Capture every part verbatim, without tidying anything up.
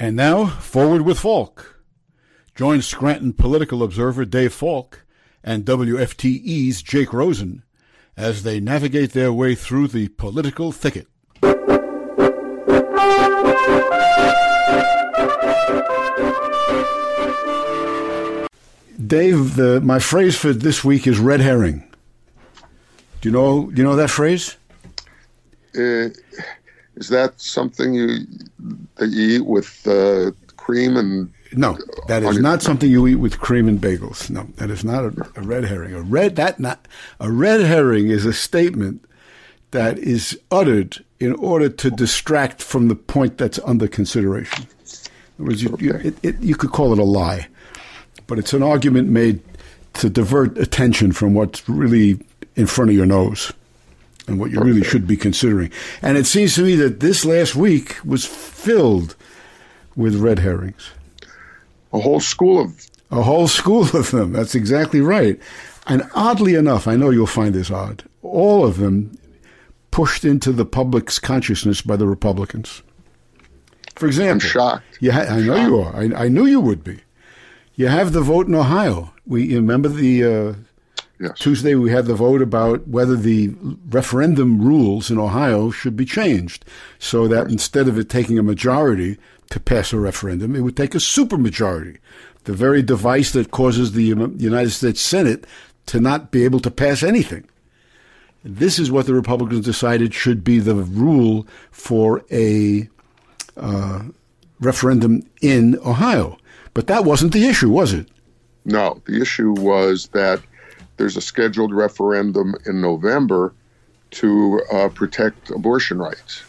And now, Forward with Falk. Join Scranton political observer Dave Falk and W F T E's Jake Rosen as they navigate their way through the political thicket. Dave, the, my phrase for this week is red herring. Do you know? Do you know that phrase? Uh, is that something you that you eat with uh, cream and? No, that is not something you eat with cream and bagels. No, that is not a, a red herring. A red that not a red herring is a statement that is uttered in order to distract from the point that's under consideration. In other words, you, okay. you, it, it, you could call it a lie, but it's an argument made to divert attention from what's really in front of your nose and what you okay. really should be considering. And it seems to me that this last week was filled with red herrings. A whole school of A whole school of them. That's exactly right. And oddly enough, I know you'll find this odd, all of them pushed into the public's consciousness by the Republicans. For example, I'm shocked. You ha- I know shocked. you are. I, I knew you would be. You have the vote in Ohio. We you remember the uh, yes. Tuesday we had the vote about whether the referendum rules in Ohio should be changed so that right. instead of it taking a majority to pass a referendum, it would take a supermajority, the very device that causes the United States Senate to not be able to pass anything. This is what the Republicans decided should be the rule for a uh, referendum in Ohio. But that wasn't the issue, was it? No, the issue was that there's a scheduled referendum in November to uh, protect abortion rights.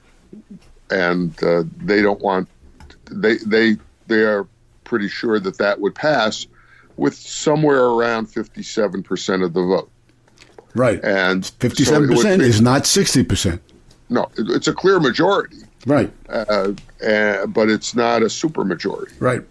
And uh, they don't want, they, they, they are pretty sure that that would pass with somewhere around fifty-seven percent of the vote. Right. And fifty-seven percent so is not sixty percent. No, it's a clear majority. Right. Uh, uh, but it's not a supermajority. Right.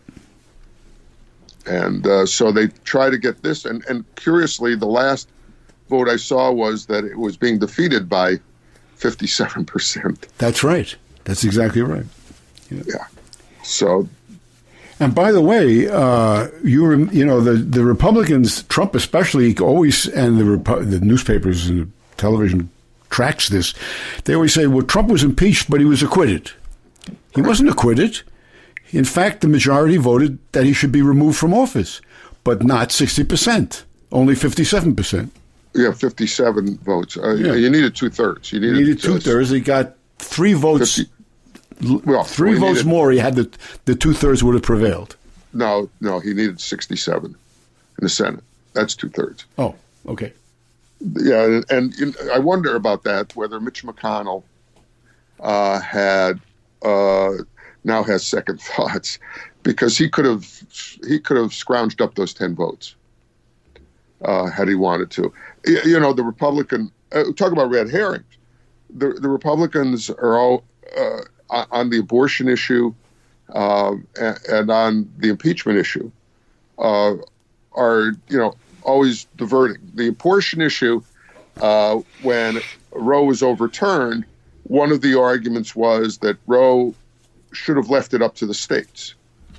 And uh, so they try to get this. And, and curiously, the last vote I saw was that it was being defeated by fifty-seven percent. That's right. That's exactly right. Yeah. yeah. So. And by the way, uh, you you know the, the Republicans, Trump especially, always, and the Repu- the newspapers and the television tracks this. They always say, "Well, Trump was impeached, but he was acquitted." He wasn't acquitted. In fact, the majority voted that he should be removed from office, but not sixty percent, only fifty-seven percent. Yeah, fifty-seven votes. Uh, yeah. You needed two thirds. You needed, you needed two thirds. He got three votes. fifty Well, three we votes needed, more, he had the the two thirds would have prevailed. No, no, he needed sixty-seven in the Senate. That's two thirds. Oh, okay. Yeah, and, and I wonder about that. Whether Mitch McConnell uh, had uh, now has second thoughts, because he could have he could have scrounged up those ten votes uh, had he wanted to. You know, the Republican uh, talk about red herrings. The the Republicans are all. Uh, on the abortion issue uh, and, and on the impeachment issue uh, are, you know, always diverting. The abortion issue, uh, when Roe was overturned, one of the arguments was that Roe should have left it up to the states.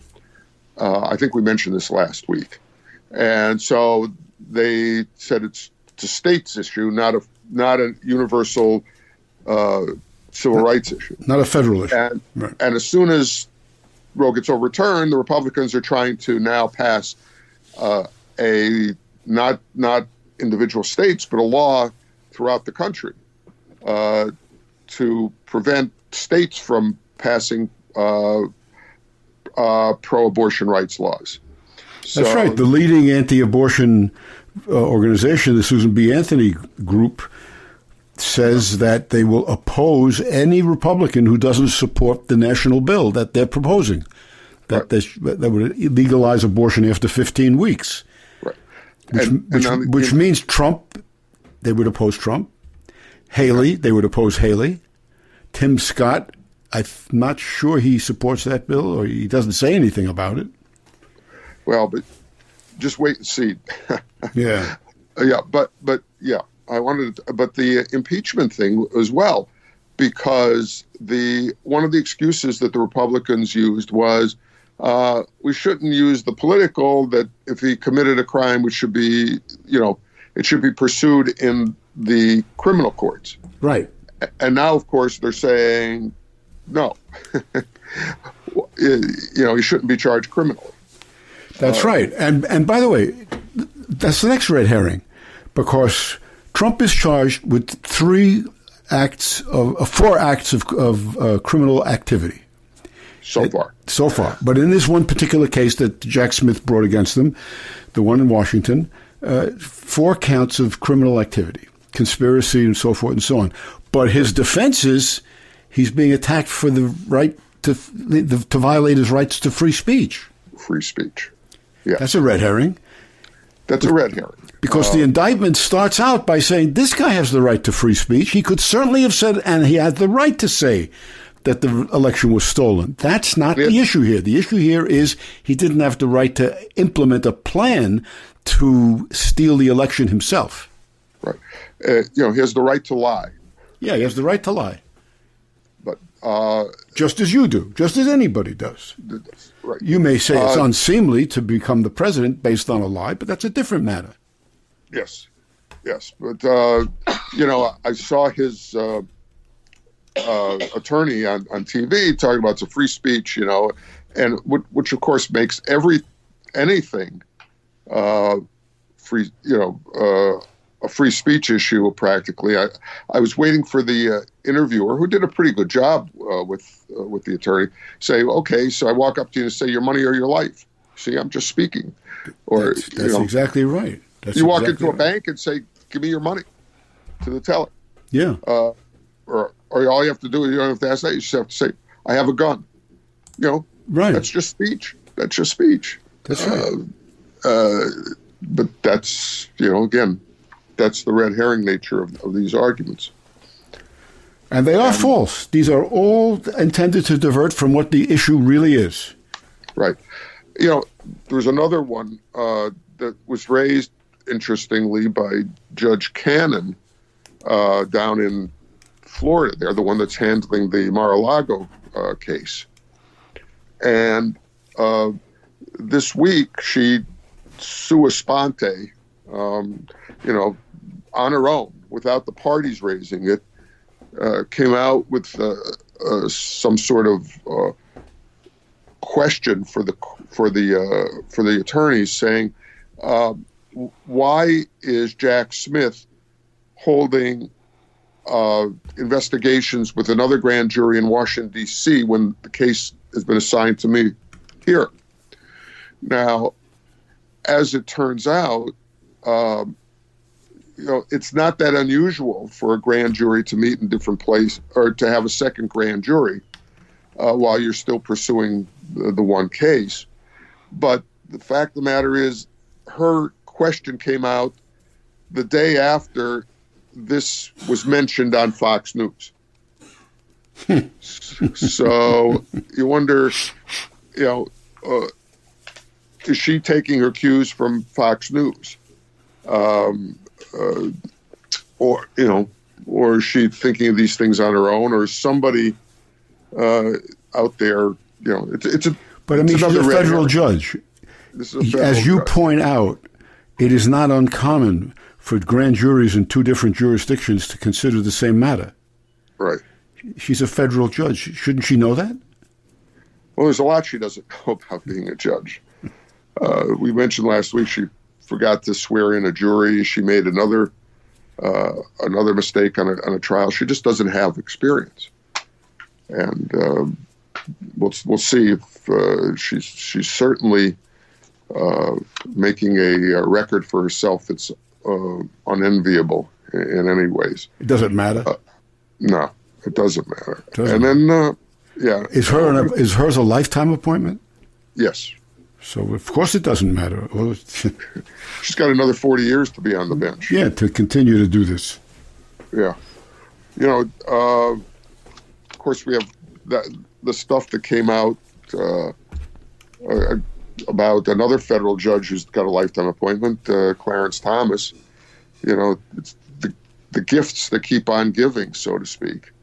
Uh, I think we mentioned this last week. And so they said it's, it's a states issue, not a, not a universal uh civil not, rights issue. Not a federal issue. And, right. and as soon as Roe gets overturned, the Republicans are trying to now pass uh, a not not individual states, but a law throughout the country uh, to prevent states from passing uh, uh, pro-abortion rights laws. So, that's right. The leading anti-abortion uh, organization, the Susan B. Anthony Group, says that they will oppose any Republican who doesn't support the national bill that they're proposing, that right. they, that would legalize abortion after fifteen weeks, right. which, and, which, and which you know, means Trump, they would oppose Trump. Haley, they would oppose Haley. Tim Scott, I'm not sure he supports that bill, or he doesn't say anything about it. Well, but just wait and see. yeah. Yeah, but but yeah. I wanted, to, but the impeachment thing as well. because the one of the excuses that the Republicans used was uh, we shouldn't use the political, that if he committed a crime, which should be, you know, it should be pursued in the criminal courts. Right. And now, of course, they're saying, no, you know, he shouldn't be charged criminally. That's uh, right. And and by the way, that's the next red herring, because Trump is charged with three acts of uh, four acts of, of uh, criminal activity. So far. So far. But in this one particular case that Jack Smith brought against them, the one in Washington, uh, four counts of criminal activity, conspiracy and so forth and so on. But his defense is he's being attacked for the right to to violate his rights to free speech. Free speech. Yeah. That's a red herring. That's a red herring. Because uh, the indictment starts out by saying this guy has the right to free speech. He could certainly have said, and he had the right to say, that the election was stolen. That's not yeah. the issue here. The issue here is he didn't have the right to implement a plan to steal the election himself. Right. Uh, you know, he has the right to lie. Yeah, he has the right to lie. But uh, just as you do, just as anybody does. Right. You may say it's uh, unseemly to become the president based on a lie, but that's a different matter. Yes, yes. But, uh, you know, I saw his uh, uh, attorney on, on T V talking about some free speech, you know, and which, which of course makes every anything uh, free, you know, uh, a free speech issue practically. I, I was waiting for the uh, interviewer, who did a pretty good job uh, with uh, with the attorney, say, okay, so I walk up to you and say, your money or your life. See, I'm just speaking. Or That's, that's you know, exactly right. That's you walk exactly into a right. bank and say, give me your money to the teller. Yeah. Uh, or, or all you have to do is you don't have to ask that. You just have to say, I have a gun. You know, right. That's just speech. That's just speech. That's right. Uh, uh, but that's, you know, again, that's the red herring nature of, of these arguments. And they are and, false. These are all intended to divert from what the issue really is. Right. You know, there's another one uh, that was raised, interestingly, by Judge Cannon uh, down in Florida. They're the one that's handling the Mar-a-Lago uh, case. And uh, this week, she, sua sponte, um, you know, on her own, without the parties raising it, uh, came out with uh, uh, some sort of uh, question for the for the uh, for the attorneys, saying, uh, why is Jack Smith holding uh, investigations with another grand jury in Washington, D C when the case has been assigned to me here? Now, as it turns out, um, you know, it's not that unusual for a grand jury to meet in different places, or to have a second grand jury uh, while you're still pursuing the, the one case. But the fact of the matter is, her question came out the day after this was mentioned on Fox News. So you wonder, you know, uh, is she taking her cues from Fox News? Um, uh, or, you know, or is she thinking of these things on her own, or is somebody uh, out there, you know, it's, it's a, but I mean, she's a federal judge. This is a federal As you judge. point out, it is not uncommon for grand juries in two different jurisdictions to consider the same matter. Right. She's a federal judge. Shouldn't she know that? Well, there's a lot she doesn't know about being a judge. Uh, we mentioned last week she forgot to swear in a jury. She made another uh, another mistake on a, on a trial. She just doesn't have experience, and uh, we'll we'll see if uh, she's she's certainly uh, making a, a record for herself that's uh, unenviable in, in any ways. It doesn't matter. Uh, no, it doesn't matter. Doesn't and then, uh, yeah, is her an, is hers a lifetime appointment? Yes. So, of course, it doesn't matter. Well, she's got another forty years to be on the bench. Yeah, to continue to do this. Yeah. You know, uh, of course, we have that, the stuff that came out uh, uh, about another federal judge who's got a lifetime appointment, uh, Clarence Thomas. You know, it's the, the gifts that keep on giving, so to speak.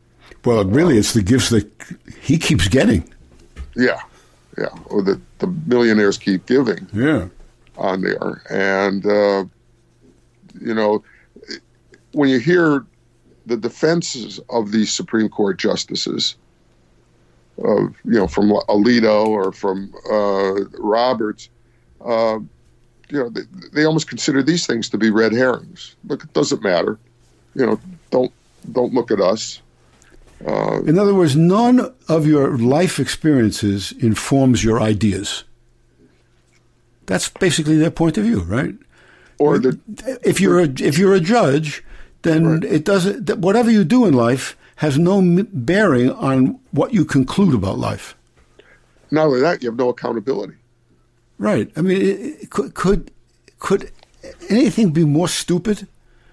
Well, really, it's the gifts that he keeps getting. Yeah, yeah, or that the millionaires keep giving. Yeah, on there, and uh, you know, when you hear the defenses of these Supreme Court justices, of you know, from Alito or from uh, Roberts, uh, you know, they, they almost consider these things to be red herrings. Look, it doesn't matter. You know, don't don't look at us. Uh, In other words, none of your life experiences informs your ideas. That's basically their point of view, right? Or the, if you're a, if you're a judge, then right. it doesn't. Whatever you do in life has no bearing on what you conclude about life. Not only that, you have no accountability. Right. I mean, it, it, could could could anything be more stupid?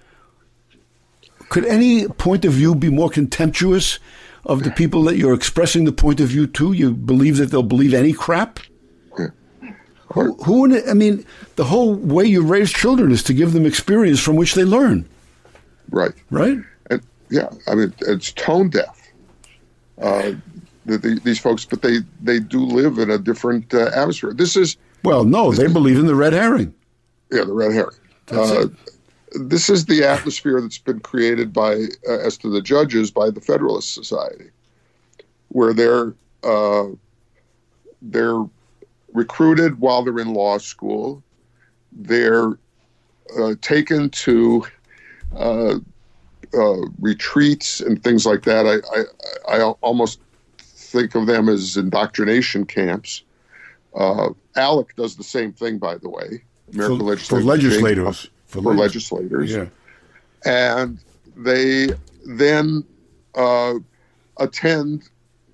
Could any point of view be more contemptuous of the people that you're expressing the point of view to? You believe that they'll believe any crap? Yeah. Who, who, I mean, the whole way you raise children is to give them experience from which they learn. Right. Right? And yeah, I mean, it's tone deaf. Uh, the, the, these folks, but they, they do live in a different uh, atmosphere. This is... Well, no, they is, believe in the red herring. Yeah, the red herring. That's uh, it. This is the atmosphere that's been created by, uh, as to the judges, by the Federalist Society, where they're uh, they're recruited while they're in law school. They're uh, taken to uh, uh, retreats and things like that. I, I I almost think of them as indoctrination camps. Uh, ALEC does the same thing, by the way. American For, Legislative for legislators. For, for legislators. Yeah. And they then uh, attend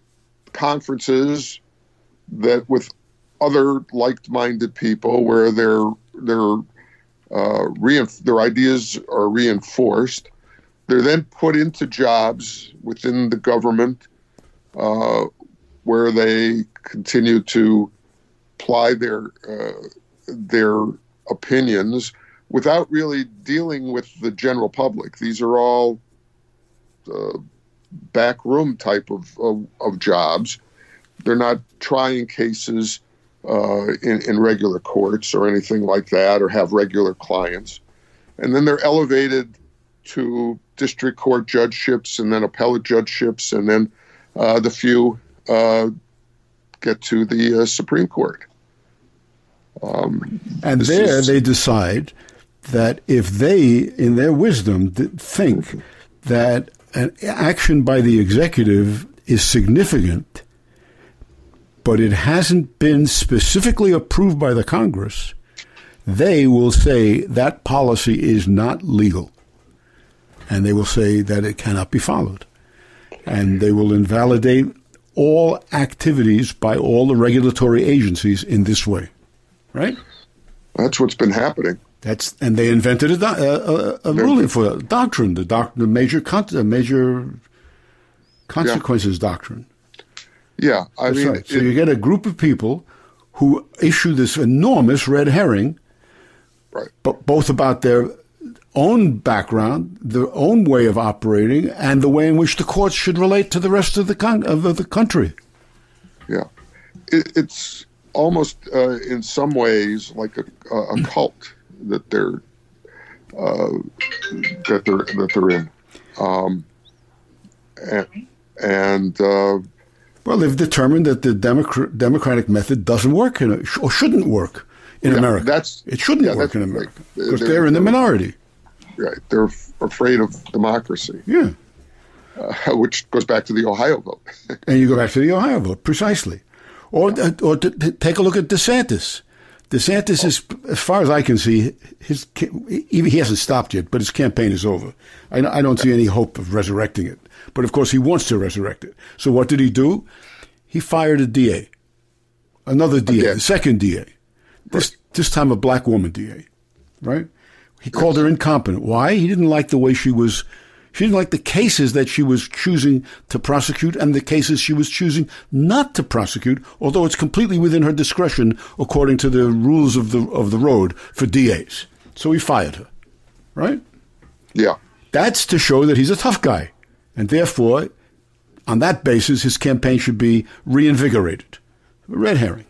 conferences that with other like-minded people where their their uh, reinf- their ideas are reinforced. They're then put into jobs within the government uh, where they continue to apply their uh, their opinions without really dealing with the general public. These are all uh, backroom type of, of, of jobs. They're not trying cases uh, in, in regular courts or anything like that, or have regular clients. And then they're elevated to district court judgeships and then appellate judgeships, and then uh, the few uh, get to the uh, Supreme Court. Um, and there is, they decide that if they, in their wisdom, think that an action by the executive is significant, but it hasn't been specifically approved by the Congress, they will say that policy is not legal. And they will say that it cannot be followed. And they will invalidate all activities by all the regulatory agencies in this way. Right? That's what's been happening. That's and they invented a, do, a, a, a ruling for a doctrine, the doc, the major con, the major consequences yeah. doctrine. Yeah, I That's mean, right. So it, you get a group of people who issue this enormous red herring, right? But both about their own background, their own way of operating, and the way in which the courts should relate to the rest of the con- of the country. Yeah, it, it's almost uh, in some ways like a, a cult that they're uh, that they're that they're in, um, and, and uh, well, they've determined that the Democrat, democratic method doesn't work in a, or shouldn't work in yeah, America. That's it shouldn't yeah, work in America like, because they're, they're in the minority. Right, they're f- afraid of democracy. Yeah, uh, which goes back to the Ohio vote. And you go back to the Ohio vote precisely. Or, or to, to take a look at DeSantis. DeSantis is, as far as I can see, his he hasn't stopped yet, but his campaign is over. I, I don't see any hope of resurrecting it. But of course, he wants to resurrect it. So what did he do? He fired a D A, another D A, Again. the second D A. This Right. this time a black woman D A, right? He called her incompetent. Why? He didn't like the way she was. She didn't like the cases that she was choosing to prosecute and the cases she was choosing not to prosecute, although it's completely within her discretion according to the rules of the of the road for D As. So he fired her, right? Yeah. That's to show that he's a tough guy. And therefore, on that basis, his campaign should be reinvigorated. A red herring.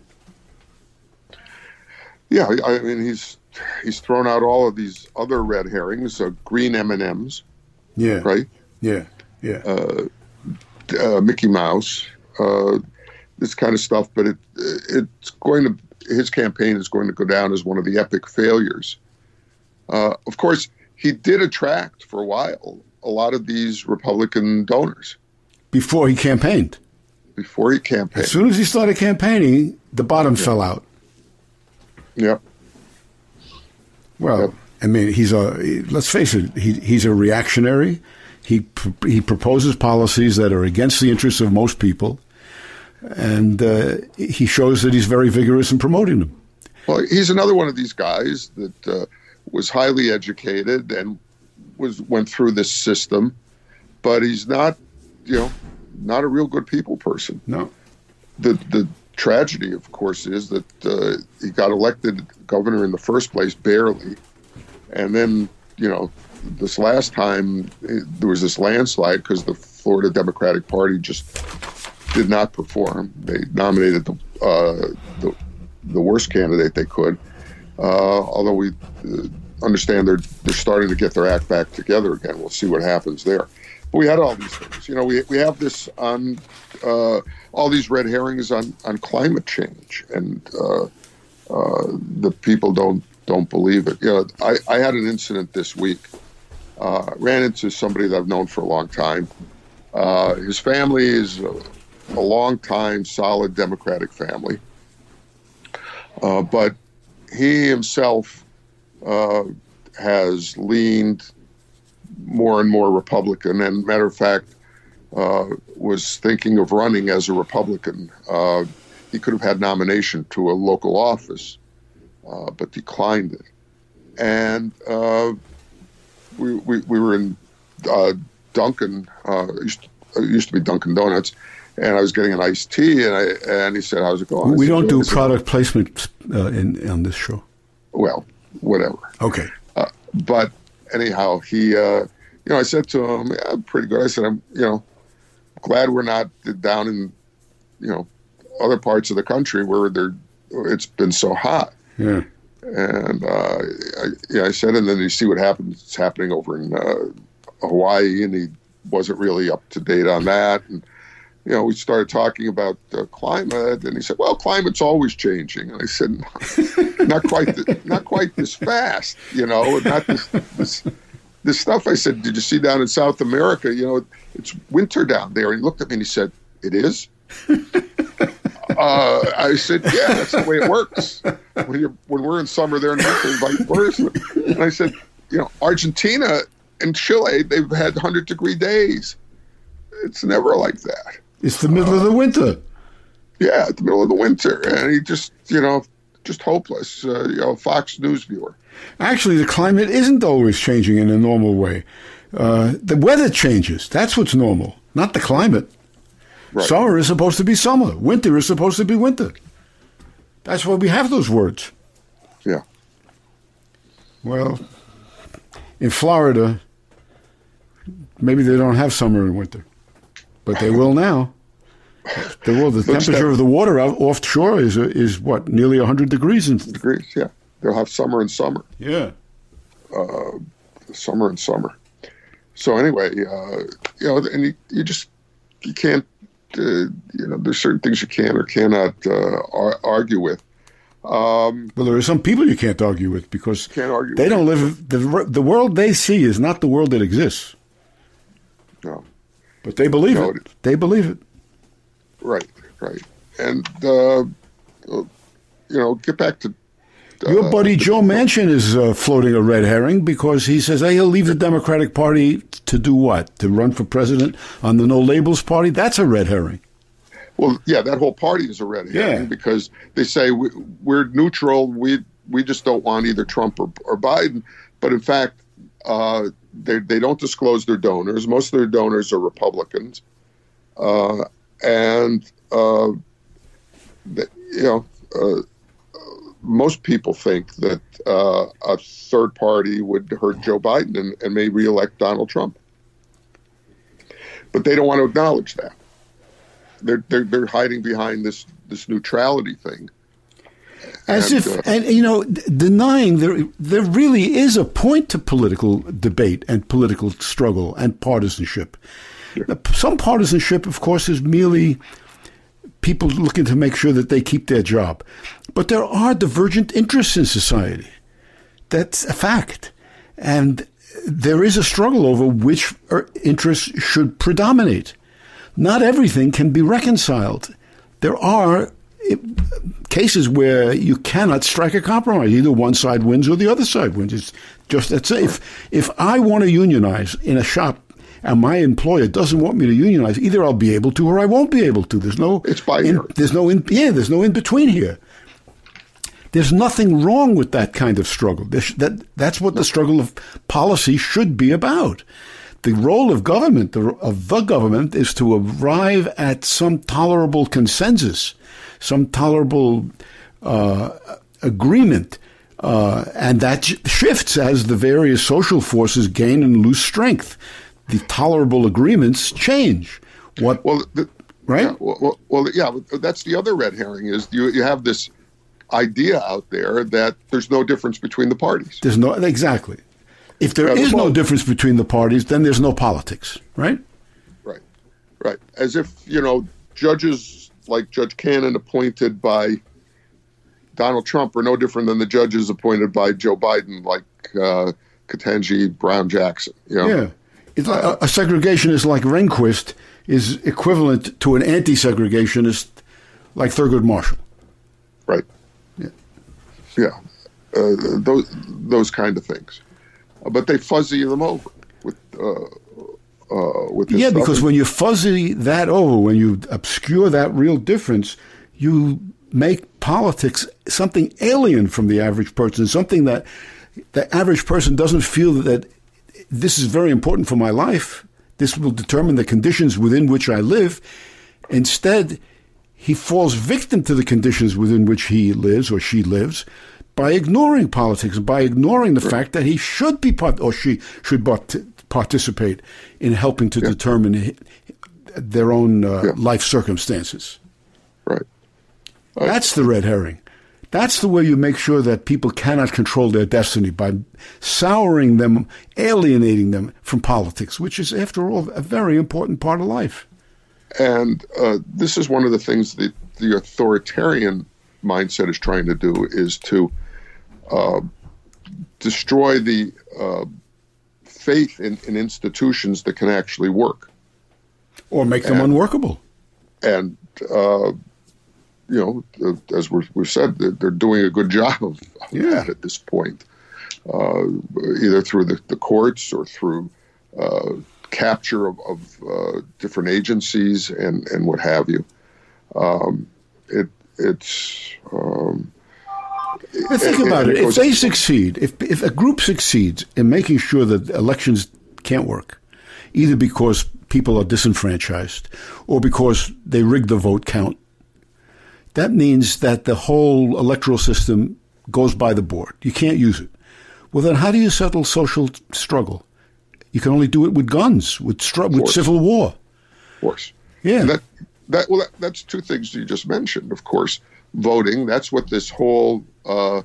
Yeah, I mean, he's he's thrown out all of these other red herrings, uh, green M and M's. Yeah. Right? Yeah, yeah. Uh, uh, Mickey Mouse, uh, this kind of stuff. But it it's going to, his campaign is going to go down as one of the epic failures. Uh, of course, he did attract, for a while, a lot of these Republican donors. Before he campaigned. Before he campaigned. As soon as he started campaigning, the bottom yeah. fell out. Yep. Well, yep. I mean, he's a, let's face it, he, he's a reactionary. He he proposes policies that are against the interests of most people. And uh, he shows that he's very vigorous in promoting them. Well, he's another one of these guys that uh, was highly educated and was went through this system, but he's not, you know, not a real good people person. No. The the tragedy, of course, is that uh, he got elected governor in the first place, barely. And then, you know, this last time it, there was this landslide because the Florida Democratic Party just did not perform. They nominated the uh, the, the worst candidate they could. Uh, although we uh, understand they're they're starting to get their act back together again. We'll see what happens there. But we had all these things. You know, we we have this on uh, all these red herrings on, on climate change, and uh, uh, the people don't don't believe it. You know, I, I had an incident this week. Uh, ran into somebody that I've known for a long time. Uh, his family is a, a long time, solid Democratic family. Uh, but he himself uh, has leaned more and more Republican, and matter of fact, uh, was thinking of running as a Republican. Uh, he could have had nomination to a local office, uh, but declined it. And uh, we, we we were in uh, Dunkin', uh, used to, used to be Dunkin' Donuts, and I was getting an iced tea, and I and he said, "How's it going?" We said, don't do said, product placement uh, in on this show. Well, whatever. Okay. Uh, but anyhow, he, uh, you know, I said to him, "Yeah, I'm pretty good." I said, "I'm, you know, glad we're not down in, you know, other parts of the country where they're, it's been so hot." Yeah. And uh, I, yeah, I said, and then you see what happens. It's happening over in uh, Hawaii, and he wasn't really up to date on that. And you know, we started talking about uh, climate, and he said, "Well, climate's always changing." And I said, "Not quite, th- not quite this fast, you know, not this, this, this stuff." I said, "Did you see down in South America? You know, it's winter down there." And he looked at me and he said, "It is?" Uh, I said, "Yeah, that's the way it works. When you're when we're in summer, they're in winter, and vice versa." And I said, "You know, Argentina and Chile, they've had hundred degree days. It's never like that. It's the middle uh, of the winter." Yeah, at the middle of the winter, and he just, you know, just hopeless. Uh, you know, Fox News viewer. Actually, the climate isn't always changing in a normal way. Uh, the weather changes. That's what's normal, not the climate. Right. Summer is supposed to be summer. Winter is supposed to be winter. That's why we have those words. Yeah. Well, in Florida, maybe they don't have summer and winter, but they will now. They will. The temperature that, of the water out offshore is is what, nearly one hundred degrees. In, degrees, yeah. They'll have summer and summer. Yeah. Uh, summer and summer. So anyway, uh, you know, and you, you just you can't. Uh, you know, there's certain things you can or cannot uh, ar- argue with. Um, well, there are some people you can't argue with because can't argue they with don't live. The the world they see is not the world that exists. No, but they believe no, it. it. They believe it. Right, right, and uh, you know, get back to uh, your buddy Joe Manchin is uh, floating a red herring because he says, "Hey, he'll leave the Democratic Party to do what? To run for president on the No Labels Party?" That's a red herring. Well, yeah, that whole party is a red herring yeah. because they say we, we're neutral. We we just don't want either Trump or, or Biden. But in fact, uh, they they don't disclose their donors. Most of their donors are Republicans, uh, and uh, they, you know. Uh, Most people think that uh, a third party would hurt Joe Biden and, and may reelect Donald Trump. But they don't want to acknowledge that. they're they're, they're hiding behind this this neutrality thing. As and, if, uh, and you know, d- denying there there really is a point to political debate and political struggle and partisanship. Sure. Some partisanship, of course, is merely people looking to make sure that they keep their job. But there are divergent interests in society. That's a fact. And there is a struggle over which interests should predominate. Not everything can be reconciled. There are cases where you cannot strike a compromise. Either one side wins or the other side wins. It's just that's if if I want to unionize in a shop and my employer doesn't want me to unionize, either I'll be able to or I won't be able to. There's no it's binary. In, there's no in, yeah. There's no in between here. There's nothing wrong with that kind of struggle. There's, that that's what the struggle of policy should be about. The role of government, the, of the government, is to arrive at some tolerable consensus, some tolerable uh, agreement, uh, and that shifts as the various social forces gain and lose strength. The tolerable agreements change. What? Well, the, right? Yeah, well, well, yeah. That's the other red herring. Is you you have this idea out there that there's no difference between the parties. There's no exactly. If there yeah, is well, no difference between the parties, then there's no politics, right? Right, right. As if, you know, judges like Judge Cannon appointed by Donald Trump are no different than the judges appointed by Joe Biden, like uh, Ketanji Brown Jackson. You know? Yeah. It's like a, a segregationist like Rehnquist is equivalent to an anti-segregationist like Thurgood Marshall. Right. Yeah. Yeah. Uh, those those kind of things. But they fuzzy them over with uh, uh, with this yeah, stuff. because when you fuzzy that over, when you obscure that real difference, you make politics something alien from the average person, something that the average person doesn't feel that this is very important for my life. This will determine the conditions within which I live. Instead, he falls victim to the conditions within which he lives or she lives, by ignoring politics, by ignoring the fact that he should be part or she should part- participate in helping to yeah. determine their own uh, yeah. life circumstances. Right. Uh, That's the red herring. That's the way you make sure that people cannot control their destiny, by souring them, alienating them from politics, which is, after all, a very important part of life. And uh, this is one of the things that the authoritarian mindset is trying to do, is to uh, destroy the uh, faith in, in institutions that can actually work. Or make them and, unworkable. And, uh, you know, as we're, we've said, they're, they're doing a good job of yeah. that at this point, uh, either through the, the courts or through uh, capture of, of uh, different agencies and, and what have you. Um, it It's. Um, but think it, about it. it if they succeed, if if a group succeeds in making sure that elections can't work, either because people are disenfranchised or because they rig the vote count, that means that the whole electoral system goes by the board. You can't use it. Well, then how do you settle social struggle? You can only do it with guns, with str- with civil war. Of course. Yeah. That, that, well, that, that's two things you just mentioned, of course. Voting, that's what this whole, uh,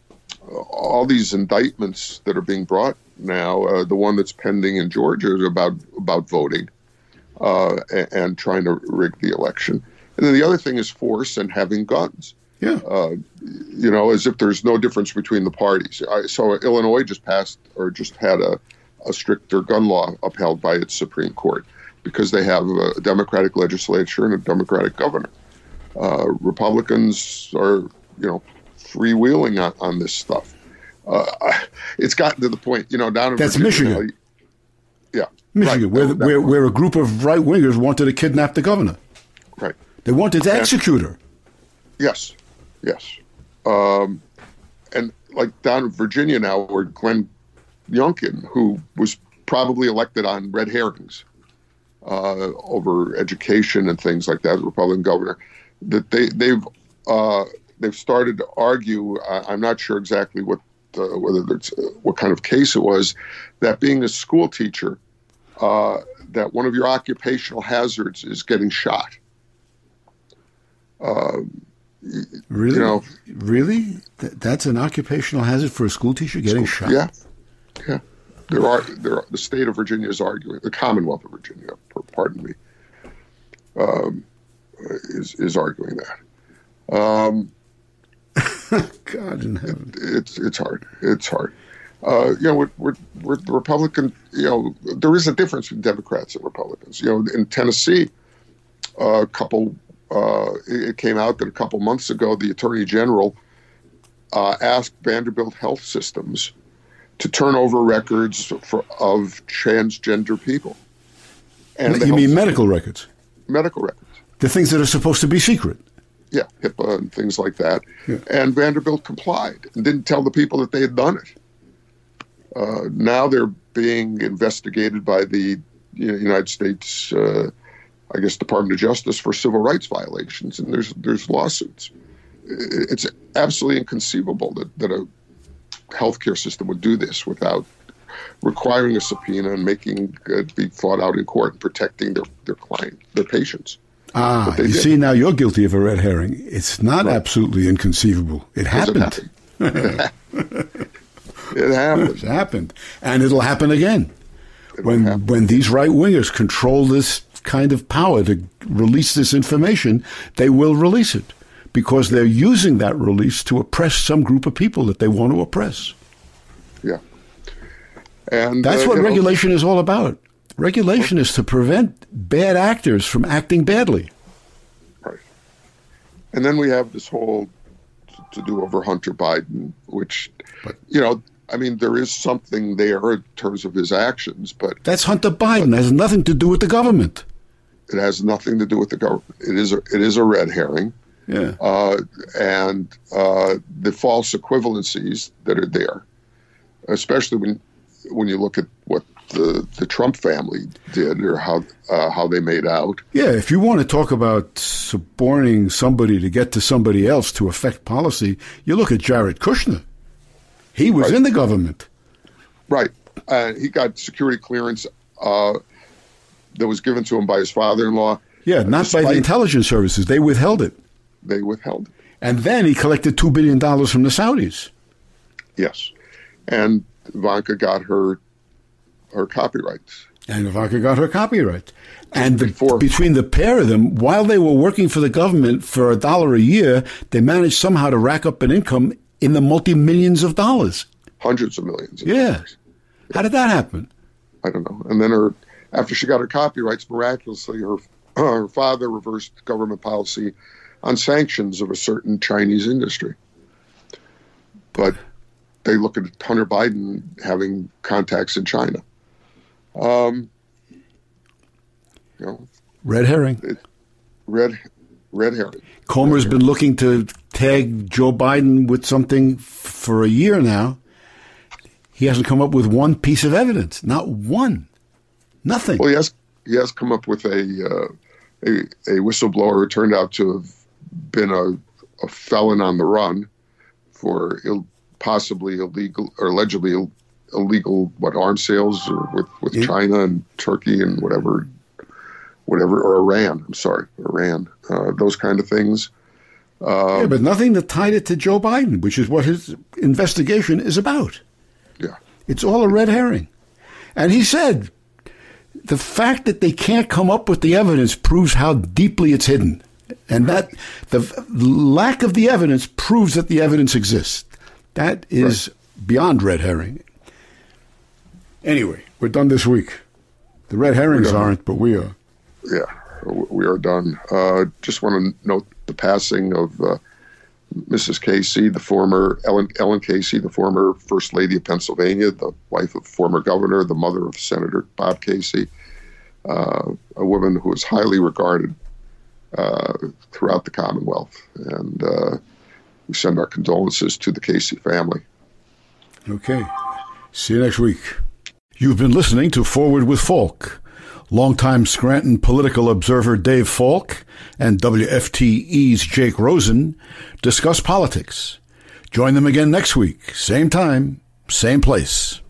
all these indictments that are being brought now, uh, the one that's pending in Georgia is about, about voting uh, and, and trying to rig the election. And then the other thing is force and having guns. Yeah. Uh, you know, as if there's no difference between the parties. I saw Illinois just passed or just had a, a stricter gun law upheld by its Supreme Court because they have a Democratic legislature and a Democratic governor. Uh, Republicans are, you know, freewheeling on, on this stuff. Uh, it's gotten to the point, you know, down in That's Virginia, Michigan. Yeah. Michigan, right, where, that, where, where a group of right-wingers wanted to kidnap the governor. Right. They wanted to execute her. Yes. Yes. Um, and like down in Virginia now, where Glenn Youngkin, who was probably elected on red herrings uh, over education and things like that, the Republican governor, that they, they've uh, they've started to argue. Uh, I'm not sure exactly what uh, whether it's uh, what kind of case it was, that being a school teacher, uh, that one of your occupational hazards is getting shot. Uh, really? You know, really? Th- that's an occupational hazard for a school teacher getting shot? Yeah, yeah. There are there. Are, the state of Virginia is arguing. The Commonwealth of Virginia, pardon me, um, is is arguing that. Um, God in heaven, it, it's it's hard. It's hard. Uh, you know, we're, we're, we're the Republican. You know, there is a difference between Democrats and Republicans. You know, in Tennessee, a couple. Uh, it came out that a couple months ago, the Attorney General uh, asked Vanderbilt Health Systems to turn over records for, of transgender people. And you mean medical records? Medical records. The things that are supposed to be secret. Yeah, HIPAA and things like that. Yeah. And Vanderbilt complied and didn't tell the people that they had done it. Uh, now they're being investigated by the you know, United States, uh, I guess, Department of Justice for civil rights violations, and there's there's lawsuits. It's absolutely inconceivable that, that a healthcare system would do this without requiring a subpoena and making it be fought out in court and protecting their, their client, their patients. Ah, you did. See, now you're guilty of a red herring. It's not right. Absolutely inconceivable. It happened. It happened. It happened. It happened. And it'll happen again. It'll when happen. when these right-wingers control this kind of power to release this information, they will release it because they're using that release to oppress some group of people that they want to oppress. Yeah. And that's uh, what regulation know, is all about. Regulation is to prevent bad actors from acting badly. Right. And then we have this whole to do over Hunter Biden, which, but, you know, I mean, there is something there in terms of his actions, but... That's Hunter Biden. It has nothing to do with the government. It has nothing to do with the government. It is a, it is a red herring. Yeah. Uh, and uh, the false equivalencies that are there, especially when when you look at what the, the Trump family did or how uh, how they made out. Yeah, if you want to talk about suborning somebody to get to somebody else to affect policy, you look at Jared Kushner. He was right. in the government. Right. Uh, he got security clearance uh, that was given to him by his father-in-law. Yeah, not Despite, by the intelligence services. They withheld it. They withheld it. And then he collected two billion dollars from the Saudis. Yes. And Ivanka got her her copyrights. And Ivanka got her copyright. And the, Before, between the pair of them, while they were working for the government for a dollar a year, they managed somehow to rack up an income in the multi-millions of dollars. Hundreds of millions. Of yeah. dollars. How did that happen? I don't know. And then her, after she got her copyrights, miraculously, her, her father reversed government policy on sanctions of a certain Chinese industry. But they look at Hunter Biden having contacts in China. Um, you know, red herring. It, red, red herring. Comer's red been herring. looking to tag Joe Biden with something f- for a year now. He hasn't come up with one piece of evidence. Not one. Nothing. Well, he has, he has come up with a, uh, a, a whistleblower who turned out to have been a, a felon on the run for Ill, possibly illegal or allegedly Ill, illegal what arms sales or with, with yeah. China and Turkey and whatever, whatever or Iran. I'm sorry, Iran. Uh, those kind of things. Uh, yeah, but nothing that tied it to Joe Biden, which is what his investigation is about. Yeah, it's all a red herring. And he said the fact that they can't come up with the evidence proves how deeply it's hidden. And that the lack of the evidence proves that the evidence exists. That is right. beyond red herring. Anyway, we're done this week. The red herrings aren't, but we are. Yeah, we are done. Uh, just want to note the passing of uh, Missus Casey, the former Ellen, Ellen Casey, the former First Lady of Pennsylvania, the wife of the former governor, the mother of Senator Bob Casey, uh, a woman who was highly regarded uh, throughout the Commonwealth. And uh, we send our condolences to the Casey family. Okay. See you next week. You've been listening to Forward with Falk. Longtime Scranton political observer Dave Falk and W F T E's Jake Rosen discuss politics. Join them again next week, same time, same place.